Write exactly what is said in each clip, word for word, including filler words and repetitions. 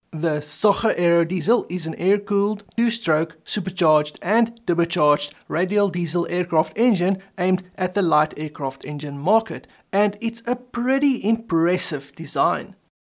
The Socher Aero Diesel is an air-cooled, two-stroke, supercharged and turbocharged radial diesel aircraft engine aimed at the light aircraft engine market, and it's a pretty impressive design.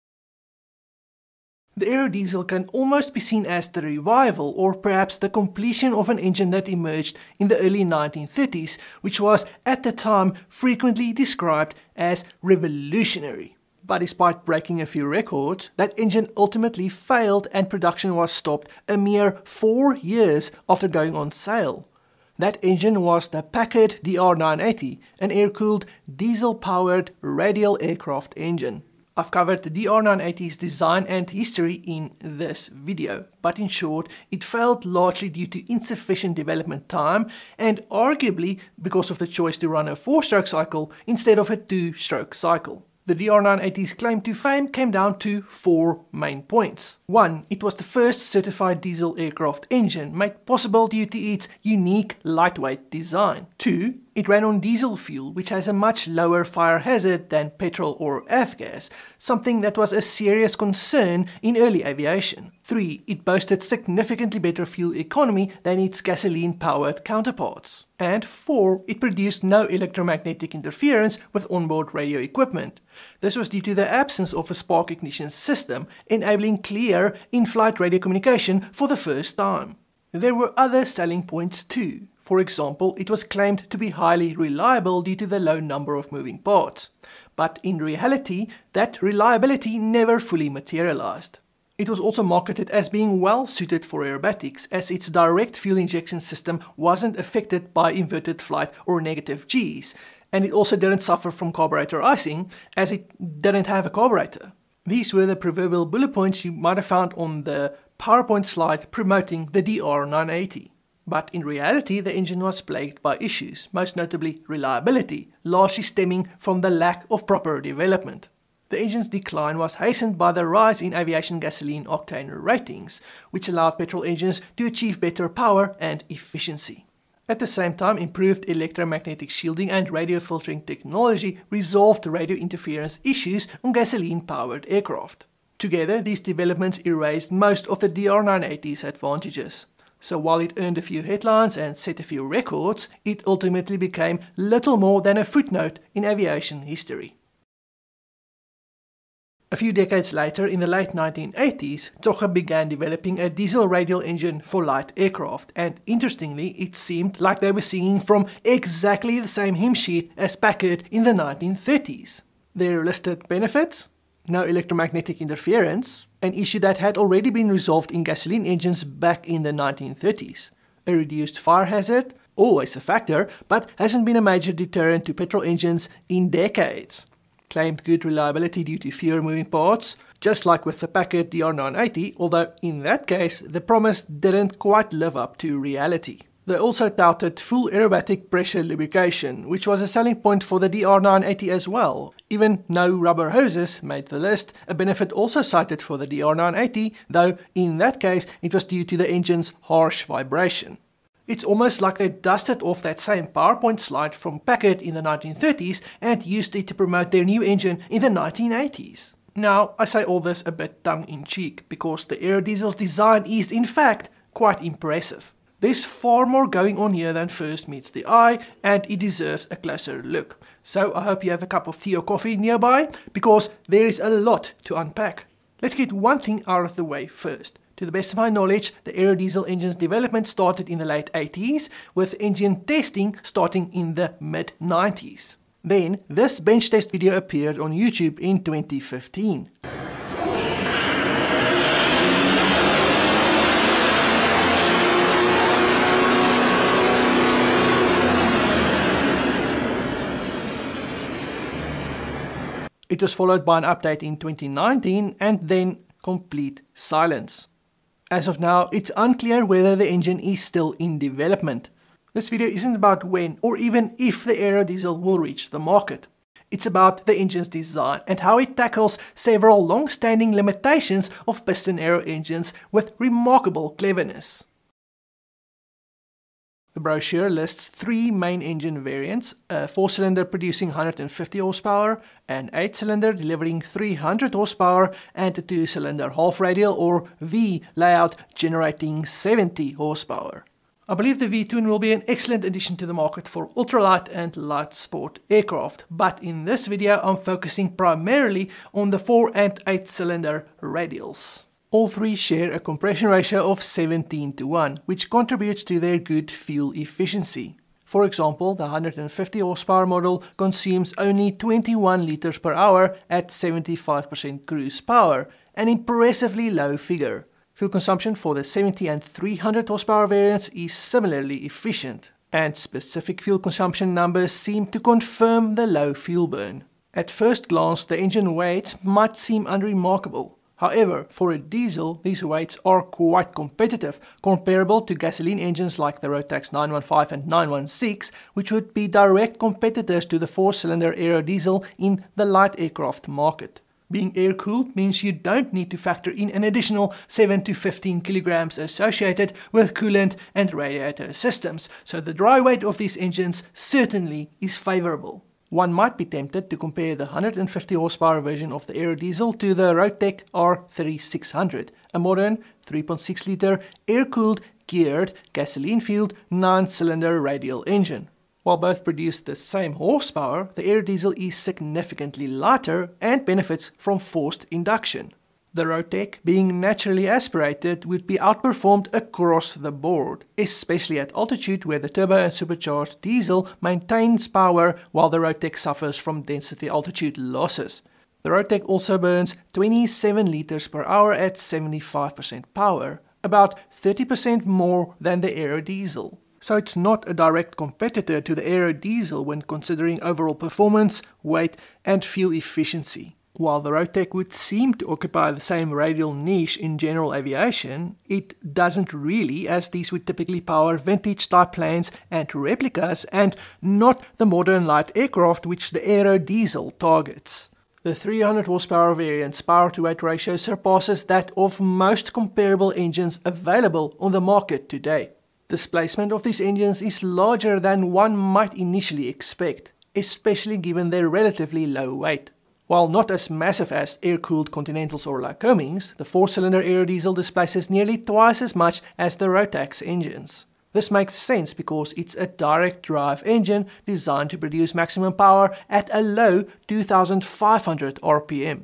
The Aero Diesel can almost be seen as the revival or perhaps the completion of an engine that emerged in the early nineteen thirties, which was at the time frequently described as revolutionary. But despite breaking a few records, that engine ultimately failed and production was stopped a mere four years after going on sale. That engine was the Packard D R nine eighty, an air-cooled, diesel-powered radial aircraft engine. I've covered the D R nine eighty's design and history in this video, but in short, it failed largely due to insufficient development time and arguably because of the choice to run a four-stroke cycle instead of a two-stroke cycle. The D R nine eighty's claim to fame came down to four main points. One, it was the first certified diesel aircraft engine, made possible due to its unique lightweight design. Two, it ran on diesel fuel, which has a much lower fire hazard than petrol or F-gas, something that was a serious concern in early aviation. Three, it boasted significantly better fuel economy than its gasoline-powered counterparts. And four, it produced no electromagnetic interference with onboard radio equipment. This was due to the absence of a spark ignition system, enabling clear in-flight radio communication for the first time. There were other selling points too. For example, it was claimed to be highly reliable due to the low number of moving parts. But in reality, that reliability never fully materialized. It was also marketed as being well suited for aerobatics, as its direct fuel injection system wasn't affected by inverted flight or negative G's, and it also didn't suffer from carburetor icing, as it didn't have a carburetor. These were the proverbial bullet points you might have found on the PowerPoint slide promoting the D R nine eighty. But in reality, the engine was plagued by issues, most notably reliability, largely stemming from the lack of proper development. The engine's decline was hastened by the rise in aviation gasoline octane ratings, which allowed petrol engines to achieve better power and efficiency. At the same time, improved electromagnetic shielding and radio filtering technology resolved radio interference issues on gasoline-powered aircraft. Together, these developments erased most of the D R nine eighty's advantages. So while it earned a few headlines and set a few records, it ultimately became little more than a footnote in aviation history. A few decades later, in the late nineteen eighties, Socher began developing a diesel radial engine for light aircraft, and interestingly, it seemed like they were singing from exactly the same hymn sheet as Packard in the nineteen thirties. Their listed benefits? No electromagnetic interference, an issue that had already been resolved in gasoline engines back in the nineteen thirties. A reduced fire hazard, always a factor, but hasn't been a major deterrent to petrol engines in decades. Claimed good reliability due to fewer moving parts, just like with the Packard D R nine eighty, although in that case the promise didn't quite live up to reality. They also touted full aerobatic pressure lubrication, which was a selling point for the D R nine eighty as well. Even no rubber hoses made the list, a benefit also cited for the D R nine eighty, though in that case it was due to the engine's harsh vibration. It's almost like they dusted off that same PowerPoint slide from Packard in the nineteen thirties and used it to promote their new engine in the nineteen eighties. Now, I say all this a bit tongue-in-cheek, because the Aero Diesel's design is in fact quite impressive. There's far more going on here than first meets the eye, and it deserves a closer look. So I hope you have a cup of tea or coffee nearby, because there is a lot to unpack. Let's get one thing out of the way first. To the best of my knowledge, the Aero Diesel engine's development started in the late eighties, with engine testing starting in the mid nineties. Then, this bench test video appeared on YouTube in twenty fifteen. It was followed by an update in twenty nineteen and then complete silence. As of now, it's unclear whether the engine is still in development. This video isn't about when or even if the Aero Diesel will reach the market. It's about the engine's design and how it tackles several long-standing limitations of piston aero engines with remarkable cleverness. The brochure lists three main engine variants, a four-cylinder producing one hundred fifty horsepower, an eight-cylinder delivering three hundred horsepower, and a two-cylinder half-radial or V layout generating seventy horsepower. I believe the V-twin will be an excellent addition to the market for ultralight and light sport aircraft, but in this video I'm focusing primarily on the four and eight cylinder radials. All three share a compression ratio of seventeen to one, which contributes to their good fuel efficiency. For example, the one hundred fifty horsepower model consumes only twenty-one liters per hour at seventy-five percent cruise power, an impressively low figure. Fuel consumption for the seventy and three hundred horsepower variants is similarly efficient, and specific fuel consumption numbers seem to confirm the low fuel burn. At first glance, the engine weights might seem unremarkable. However, for a diesel, these weights are quite competitive, comparable to gasoline engines like the Rotax nine one five and nine one six, which would be direct competitors to the four-cylinder aerodiesel in the light aircraft market. Being air-cooled means you don't need to factor in an additional seven to fifteen kilograms associated with coolant and radiator systems, so the dry weight of these engines certainly is favorable. One might be tempted to compare the one hundred fifty horsepower version of the aerodiesel to the Rotec R thirty-six hundred, a modern three point six liter air-cooled, geared, gasoline-fueled, nine-cylinder radial engine. While both produce the same horsepower, the aerodiesel is significantly lighter and benefits from forced induction. The Rotec, being naturally aspirated, would be outperformed across the board, especially at altitude where the turbo and supercharged diesel maintains power while the Rotec suffers from density altitude losses. The Rotec also burns twenty-seven liters per hour at seventy-five percent power, about thirty percent more than the aerodiesel. So it's not a direct competitor to the aerodiesel when considering overall performance, weight, and fuel efficiency. While the Rotec would seem to occupy the same radial niche in general aviation, it doesn't really, as these would typically power vintage-type planes and replicas and not the modern light aircraft which the aerodiesel targets. The three hundred horsepower variant's power-to-weight ratio surpasses that of most comparable engines available on the market today. Displacement of these engines is larger than one might initially expect, especially given their relatively low weight. While not as massive as air-cooled Continentals or Lycomings, the four-cylinder aerodiesel displaces nearly twice as much as the Rotax engines. This makes sense because it's a direct drive engine designed to produce maximum power at a low two thousand five hundred R P M.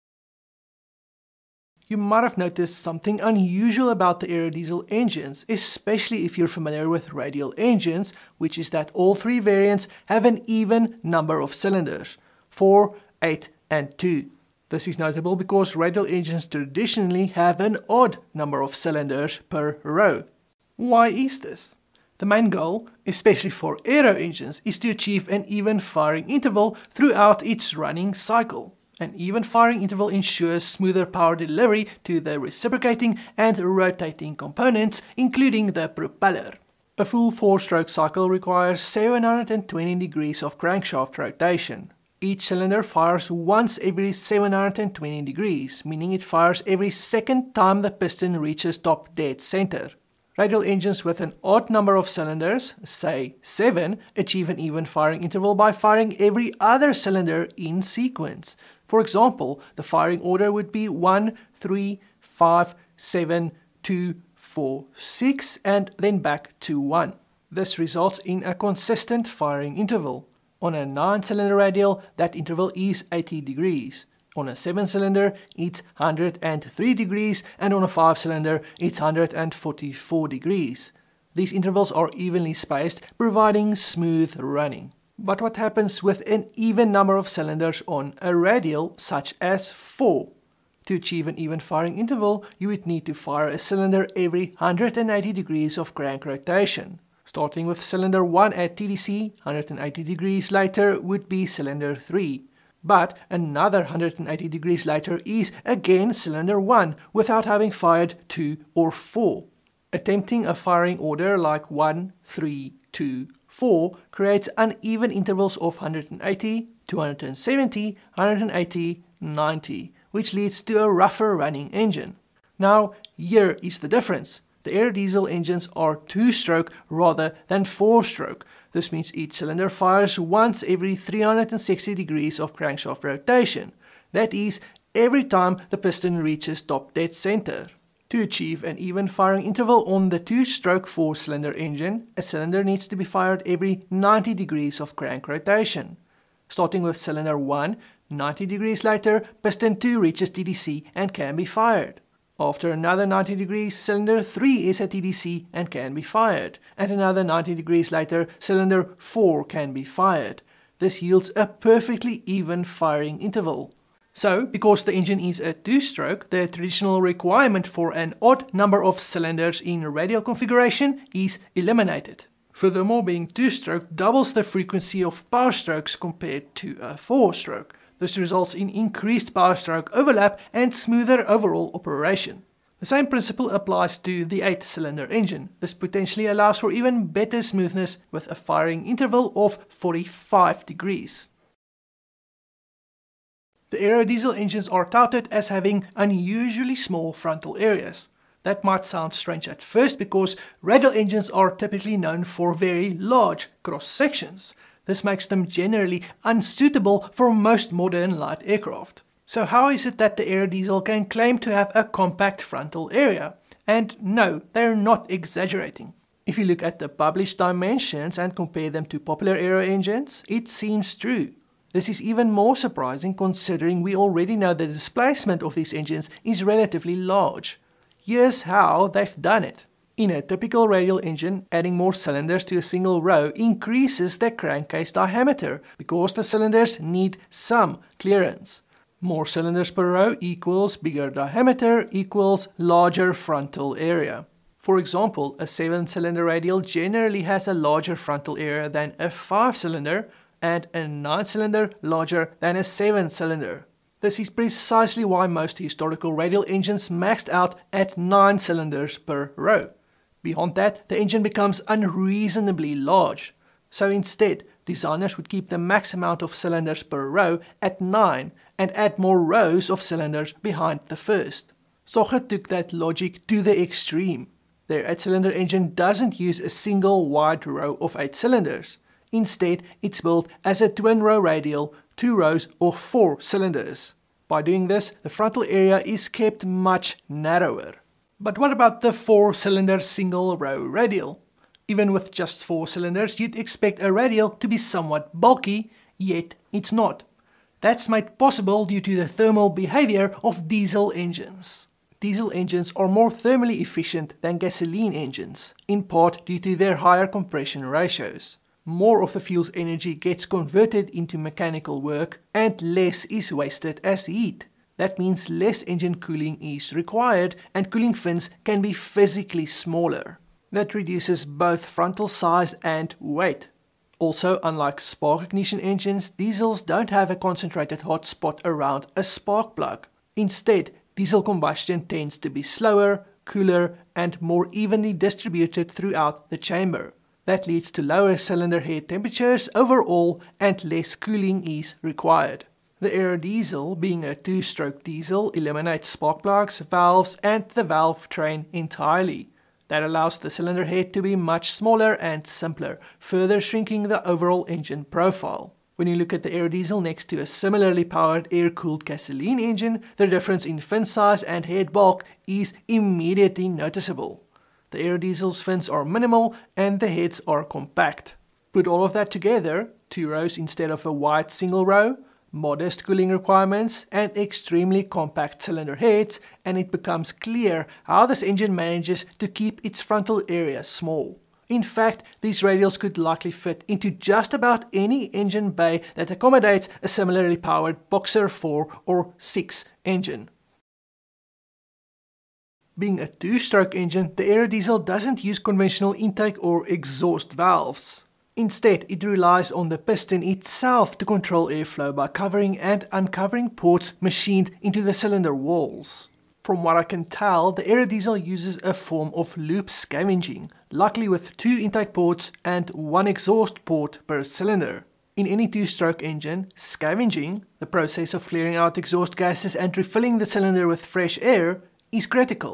You might have noticed something unusual about the aerodiesel engines, especially if you're familiar with radial engines, which is that all three variants have an even number of cylinders, four, eight, and two. This is notable because radial engines traditionally have an odd number of cylinders per row. Why is this? The main goal, especially for aero engines, is to achieve an even firing interval throughout its running cycle. An even firing interval ensures smoother power delivery to the reciprocating and rotating components, including the propeller. A full four-stroke cycle requires seven hundred twenty degrees of crankshaft rotation. Each cylinder fires once every seven hundred twenty degrees, meaning it fires every second time the piston reaches top dead center. Radial engines with an odd number of cylinders, say seven, achieve an even firing interval by firing every other cylinder in sequence. For example, the firing order would be one, three, five, seven, two, four, six, and then back to one. This results in a consistent firing interval. On a nine-cylinder radial, that interval is eighty degrees. On a seven-cylinder, it's one hundred three degrees, and on a five-cylinder, it's one hundred forty-four degrees. These intervals are evenly spaced, providing smooth running. But what happens with an even number of cylinders on a radial, such as four? To achieve an even firing interval, you would need to fire a cylinder every one hundred eighty degrees of crank rotation. Starting with cylinder one at T D C, one hundred eighty degrees later would be cylinder three. But another one hundred eighty degrees later is again cylinder one without having fired two or four. Attempting a firing order like one, three, two, four creates uneven intervals of one hundred eighty, two hundred seventy, one hundred eighty, ninety, which leads to a rougher running engine. Now, here is the difference. The aerodiesel engines are two-stroke rather than four-stroke. This means each cylinder fires once every three hundred sixty degrees of crankshaft rotation. That is, every time the piston reaches top dead center. To achieve an even firing interval on the two-stroke four-cylinder engine, a cylinder needs to be fired every ninety degrees of crank rotation. Starting with cylinder one, ninety degrees later, piston two reaches T D C and can be fired. After another ninety degrees, cylinder three is at T D C and can be fired. And another ninety degrees later, cylinder four can be fired. This yields a perfectly even firing interval. So, because the engine is a two-stroke, the traditional requirement for an odd number of cylinders in radial configuration is eliminated. Furthermore, being two-stroke doubles the frequency of power strokes compared to a four-stroke. This results in increased power stroke overlap and smoother overall operation. The same principle applies to the eight-cylinder engine. This potentially allows for even better smoothness with a firing interval of forty-five degrees. The aerodiesel engines are touted as having unusually small frontal areas. That might sound strange at first because radial engines are typically known for very large cross-sections. This makes them generally unsuitable for most modern light aircraft. So how is it that the aerodiesel can claim to have a compact frontal area? And no, they're not exaggerating. If you look at the published dimensions and compare them to popular aero engines, it seems true. This is even more surprising considering we already know the displacement of these engines is relatively large. Here's how they've done it. In a typical radial engine, adding more cylinders to a single row increases the crankcase diameter because the cylinders need some clearance. More cylinders per row equals bigger diameter equals larger frontal area. For example, a seven-cylinder radial generally has a larger frontal area than a five-cylinder, and a nine-cylinder larger than a seven-cylinder. This is precisely why most historical radial engines maxed out at nine cylinders per row. Beyond that, the engine becomes unreasonably large. So instead, designers would keep the max amount of cylinders per row at nine and add more rows of cylinders behind the first. Socket took that logic to the extreme. Their eight-cylinder engine doesn't use a single wide row of eight cylinders. Instead, it's built as a twin-row radial, two rows of four cylinders. By doing this, the frontal area is kept much narrower. But what about the four-cylinder single-row radial? Even with just four cylinders, you'd expect a radial to be somewhat bulky, yet it's not. That's made possible due to the thermal behavior of diesel engines. Diesel engines are more thermally efficient than gasoline engines, in part due to their higher compression ratios. More of the fuel's energy gets converted into mechanical work and less is wasted as heat. That means less engine cooling is required and cooling fins can be physically smaller. That reduces both frontal size and weight. Also, unlike spark ignition engines, diesels don't have a concentrated hot spot around a spark plug. Instead, diesel combustion tends to be slower, cooler, and more evenly distributed throughout the chamber. That leads to lower cylinder head temperatures overall and less cooling is required. The aerodiesel, being a two-stroke diesel, eliminates spark plugs, valves, and the valve train entirely. That allows the cylinder head to be much smaller and simpler, further shrinking the overall engine profile. When you look at the aerodiesel next to a similarly powered air-cooled gasoline engine, the difference in fin size and head bulk is immediately noticeable. The aerodiesel's fins are minimal and the heads are compact. Put all of that together, two rows instead of a wide single row, modest cooling requirements, and extremely compact cylinder heads, and it becomes clear how this engine manages to keep its frontal area small. In fact, these radials could likely fit into just about any engine bay that accommodates a similarly powered Boxer four or six engine. Being a two-stroke engine, the aerodiesel doesn't use conventional intake or exhaust valves. Instead, it relies on the piston itself to control airflow by covering and uncovering ports machined into the cylinder walls. From what I can tell, the aerodiesel uses a form of loop scavenging, likely with two intake ports and one exhaust port per cylinder. In any two-stroke engine, scavenging, the process of clearing out exhaust gases and refilling the cylinder with fresh air, is critical.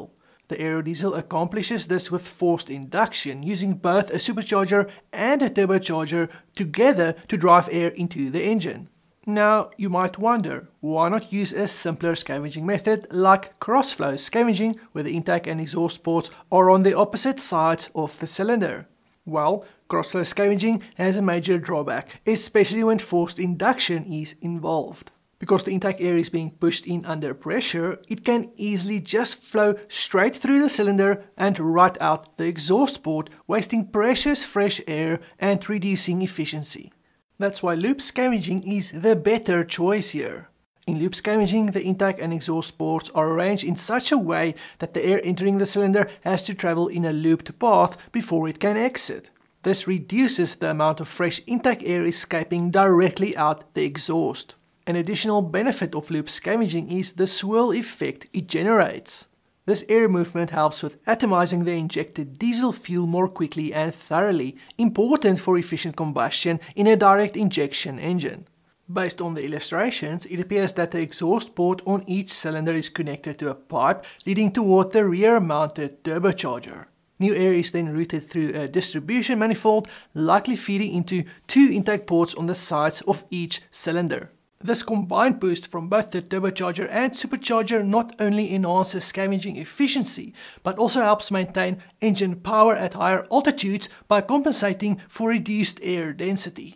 The aerodiesel accomplishes this with forced induction, using both a supercharger and a turbocharger together to drive air into the engine. Now, you might wonder, why not use a simpler scavenging method like cross-flow scavenging, where the intake and exhaust ports are on the opposite sides of the cylinder? Well, cross-flow scavenging has a major drawback, especially when forced induction is involved. Because the intake air is being pushed in under pressure, it can easily just flow straight through the cylinder and right out the exhaust port, wasting precious fresh air and reducing efficiency. That's why loop scavenging is the better choice here. In loop scavenging, the intake and exhaust ports are arranged in such a way that the air entering the cylinder has to travel in a looped path before it can exit. This reduces the amount of fresh intake air escaping directly out the exhaust. An additional benefit of loop scavenging is the swirl effect it generates. This air movement helps with atomizing the injected diesel fuel more quickly and thoroughly, important for efficient combustion in a direct injection engine. Based on the illustrations, it appears that the exhaust port on each cylinder is connected to a pipe leading toward the rear-mounted turbocharger. New air is then routed through a distribution manifold, likely feeding into two intake ports on the sides of each cylinder. This combined boost from both the turbocharger and supercharger not only enhances scavenging efficiency, but also helps maintain engine power at higher altitudes by compensating for reduced air density.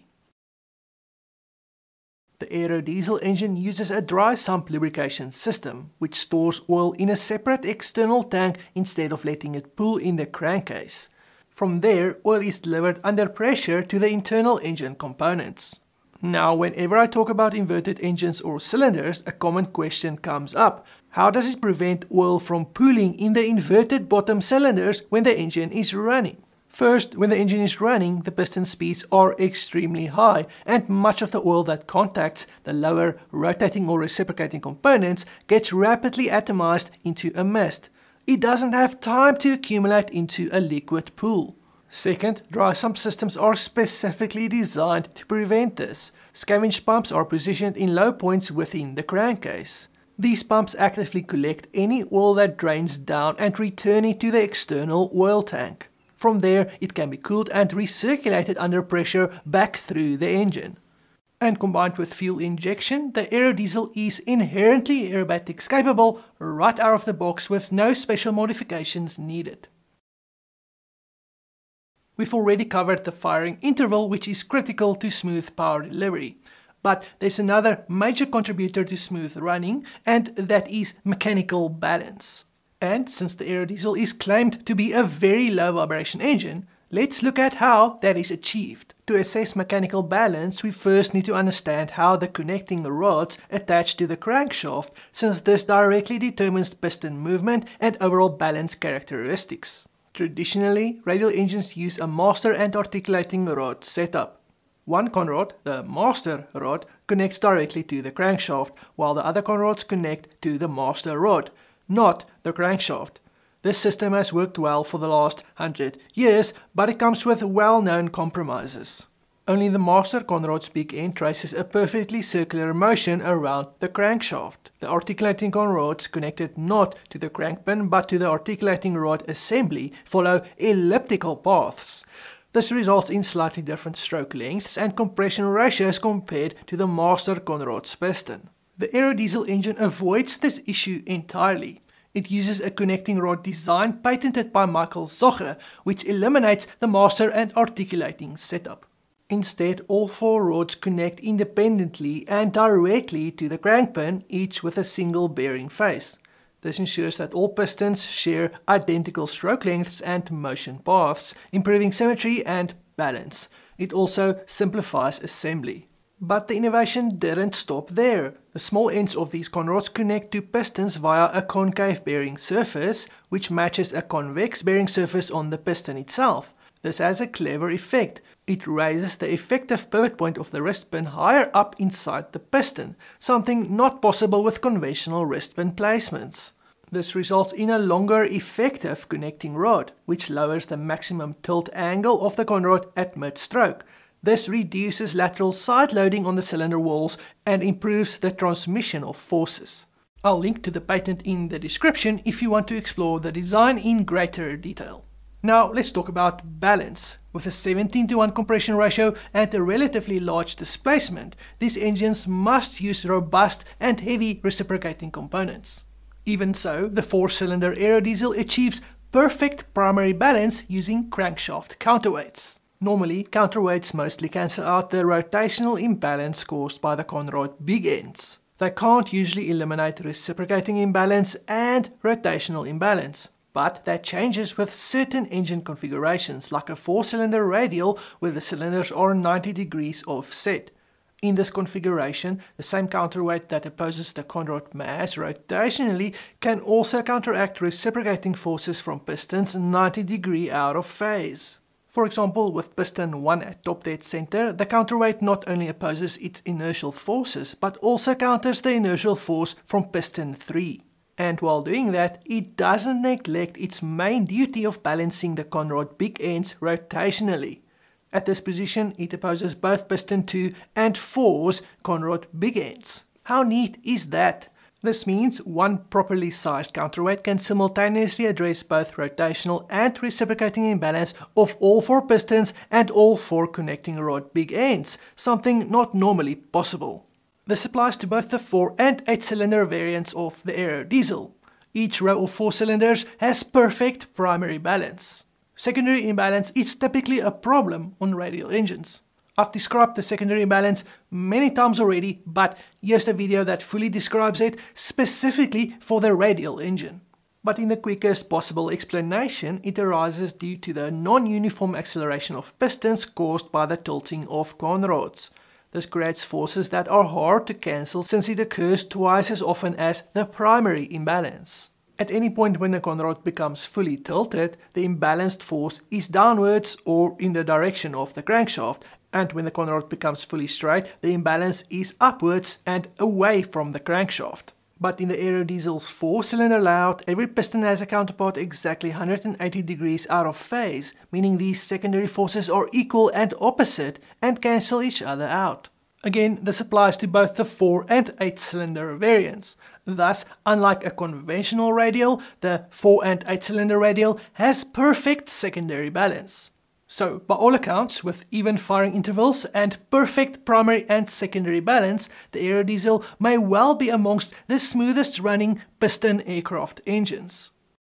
The aerodiesel engine uses a dry sump lubrication system, which stores oil in a separate external tank instead of letting it pool in the crankcase. From there, oil is delivered under pressure to the internal engine components. Now, whenever I talk about inverted engines or cylinders, a common question comes up. How does it prevent oil from pooling in the inverted bottom cylinders when the engine is running? First, when the engine is running, the piston speeds are extremely high, and much of the oil that contacts the lower rotating or reciprocating components gets rapidly atomized into a mist. It doesn't have time to accumulate into a liquid pool. Second, dry sump systems are specifically designed to prevent this. Scavenge pumps are positioned in low points within the crankcase. These pumps actively collect any oil that drains down and return it to the external oil tank. From there, it can be cooled and recirculated under pressure back through the engine. And combined with fuel injection, the aerodiesel is inherently aerobatics capable right out of the box with no special modifications needed. We've already covered the firing interval, which is critical to smooth power delivery. But there's another major contributor to smooth running, and that is mechanical balance. And since the aerodiesel is claimed to be a very low vibration engine, let's look at how that is achieved. To assess mechanical balance, we first need to understand how the connecting rods attach to the crankshaft, since this directly determines piston movement and overall balance characteristics. Traditionally, radial engines use a master and articulating rod setup. One conrod, the master rod, connects directly to the crankshaft, while the other conrods connect to the master rod, not the crankshaft. This system has worked well for the last hundred years, but it comes with well-known compromises. Only the master conrod's big end traces a perfectly circular motion around the crankshaft. The articulating conrods connected not to the crankpin but to the articulating rod assembly follow elliptical paths. This results in slightly different stroke lengths and compression ratios compared to the master conrod's piston. The aerodiesel engine avoids this issue entirely. It uses a connecting rod design patented by Michael Zocher, which eliminates the master and articulating setup. Instead, all four rods connect independently and directly to the crankpin, each with a single bearing face. This ensures that all pistons share identical stroke lengths and motion paths, improving symmetry and balance. It also simplifies assembly. But the innovation didn't stop there. The small ends of these conrods connect to pistons via a concave bearing surface, which matches a convex bearing surface on the piston itself. This has a clever effect. It raises the effective pivot point of the wrist pin higher up inside the piston, something not possible with conventional wrist pin placements. This results in a longer effective connecting rod, which lowers the maximum tilt angle of the conrod at mid-stroke. This reduces lateral side loading on the cylinder walls and improves the transmission of forces. I'll link to the patent in the description if you want to explore the design in greater detail. Now let's talk about balance. With a seventeen to one compression ratio and a relatively large displacement, these engines must use robust and heavy reciprocating components. Even so, the four-cylinder aerodiesel achieves perfect primary balance using crankshaft counterweights. Normally, counterweights mostly cancel out the rotational imbalance caused by the Conrod big ends. They can't usually eliminate reciprocating imbalance and rotational imbalance. But that changes with certain engine configurations, like a four-cylinder radial where the cylinders are ninety degrees offset. In this configuration, the same counterweight that opposes the Conrod mass rotationally can also counteract reciprocating forces from pistons ninety degrees out of phase. For example, with piston one at top dead center, the counterweight not only opposes its inertial forces, but also counters the inertial force from piston three. And while doing that, it doesn't neglect its main duty of balancing the Conrod big ends rotationally. At this position, it opposes both piston two and four's Conrod big ends. How neat is that? This means one properly sized counterweight can simultaneously address both rotational and reciprocating imbalance of all four pistons and all four connecting rod big ends, something not normally possible. This applies to both the four and eight cylinder variants of the aerodiesel. Each row of four cylinders has perfect primary balance. Secondary imbalance is typically a problem on radial engines. I've described the secondary imbalance many times already, but here's a video that fully describes it specifically for the radial engine. But in the quickest possible explanation, it arises due to the non-uniform acceleration of pistons caused by the tilting of conrods. This creates forces that are hard to cancel since it occurs twice as often as the primary imbalance. At any point when the conrod becomes fully tilted, the imbalanced force is downwards or in the direction of the crankshaft, and when the conrod becomes fully straight, the imbalance is upwards and away from the crankshaft. But in the aerodiesel's four-cylinder layout, every piston has a counterpart exactly one hundred eighty degrees out of phase, meaning these secondary forces are equal and opposite and cancel each other out. Again, this applies to both the four and eight cylinder variants. Thus, unlike a conventional radial, the four and eight cylinder radial has perfect secondary balance. So, by all accounts, with even firing intervals and perfect primary and secondary balance, the aerodiesel may well be amongst the smoothest running piston aircraft engines.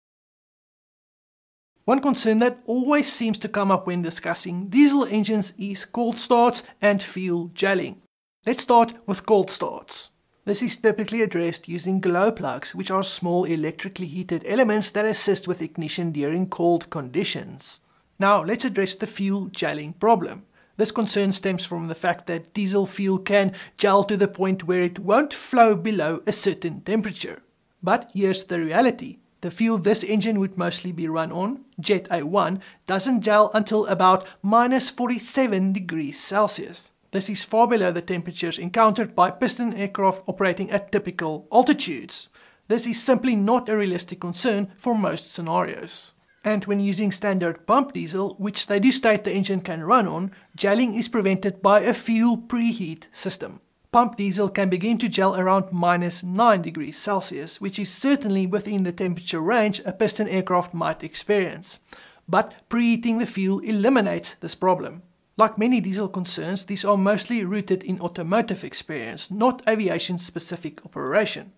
One concern that always seems to come up when discussing diesel engines is cold starts and fuel gelling. Let's start with cold starts. This is typically addressed using glow plugs, which are small electrically heated elements that assist with ignition during cold conditions. Now let's address the fuel gelling problem. This concern stems from the fact that diesel fuel can gel to the point where it won't flow below a certain temperature. But here's the reality. The fuel this engine would mostly be run on, Jet A one, doesn't gel until about minus forty-seven degrees Celsius. This is far below the temperatures encountered by piston aircraft operating at typical altitudes. This is simply not a realistic concern for most scenarios. And when using standard pump diesel, which they do state the engine can run on, gelling is prevented by a fuel preheat system. Pump diesel can begin to gel around minus nine degrees Celsius, which is certainly within the temperature range a piston aircraft might experience. But preheating the fuel eliminates this problem. Like many diesel concerns, these are mostly rooted in automotive experience, not aviation-specific operation.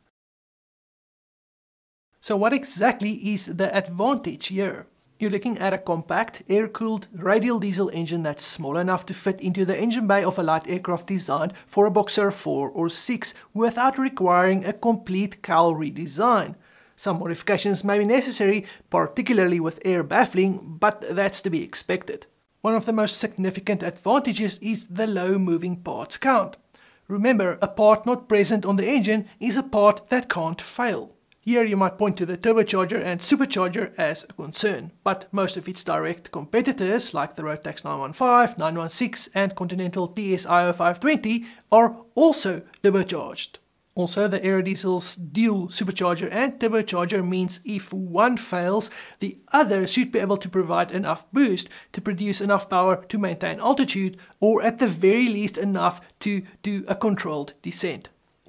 So what exactly is the advantage here? You're looking at a compact, air-cooled radial diesel engine that's small enough to fit into the engine bay of a light aircraft designed for a Boxer four or six without requiring a complete cowl redesign. Some modifications may be necessary, particularly with air baffling, but that's to be expected. One of the most significant advantages is the low moving parts count. Remember, a part not present on the engine is a part that can't fail. Here you might point to the turbocharger and supercharger as a concern, but most of its direct competitors like the Rotax nine fifteen, nine sixteen and Continental T S I O five twenty are also turbocharged. Also, the aerodiesel's dual supercharger and turbocharger means if one fails, the other should be able to provide enough boost to produce enough power to maintain altitude, or at the very least enough to do a controlled descent.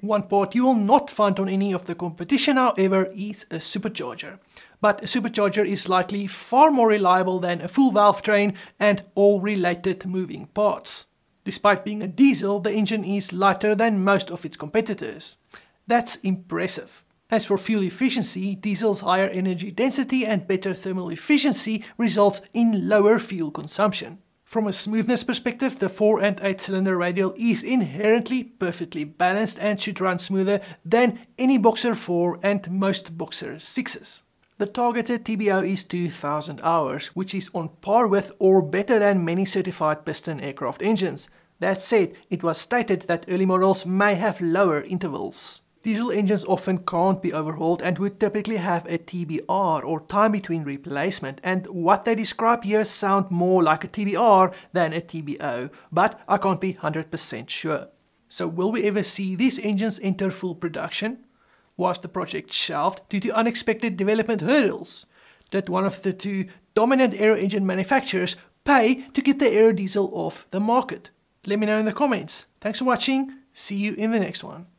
One part you will not find on any of the competition, however, is a supercharger. But a supercharger is likely far more reliable than a full valve train and all related moving parts. Despite being a diesel, the engine is lighter than most of its competitors. That's impressive. As for fuel efficiency, diesel's higher energy density and better thermal efficiency results in lower fuel consumption. From a smoothness perspective, the four and eight cylinder radial is inherently perfectly balanced and should run smoother than any Boxer four and most Boxer sixes. The targeted T B O is two thousand hours, which is on par with or better than many certified piston aircraft engines. That said, it was stated that early models may have lower intervals. Diesel engines often can't be overhauled and would typically have a T B R or time between replacement, and what they describe here sound more like a T B R than a T B O, but I can't be one hundred percent sure. So will we ever see these engines enter full production? Was the project shelved due to unexpected development hurdles? Did one of the two dominant aero engine manufacturers pay to get the aero diesel off the market? Let me know in the comments. Thanks for watching. See you in the next one.